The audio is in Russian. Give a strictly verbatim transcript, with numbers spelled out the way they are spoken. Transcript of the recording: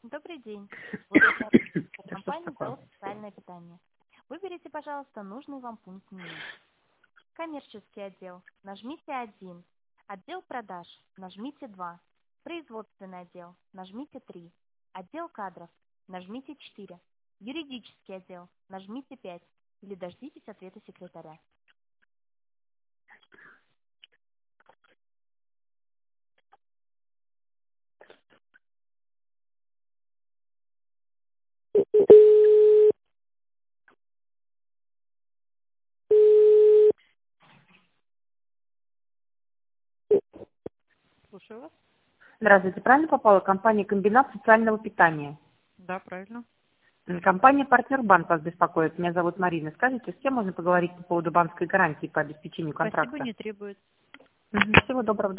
Добрый день. Благодарю Это что ж компании такое? ТО «Социальное питание». Выберите, пожалуйста, нужный вам пункт меню. Коммерческий отдел. Нажмите один. Отдел продаж. Нажмите два. Производственный отдел. Нажмите три. Отдел кадров. Нажмите четыре. Юридический отдел. Нажмите пять. Или дождитесь ответа секретаря. Слушаю вас. Здравствуйте, правильно попала? Компания «Комбинат социального питания». Да, правильно. М, Компания «Партнер Банк» вас беспокоит. Меня зовут Марина. Скажите, с кем можно поговорить по поводу банковской гарантии по обеспечению Спасибо, контракта? не требует. Мгм. Всего доброго.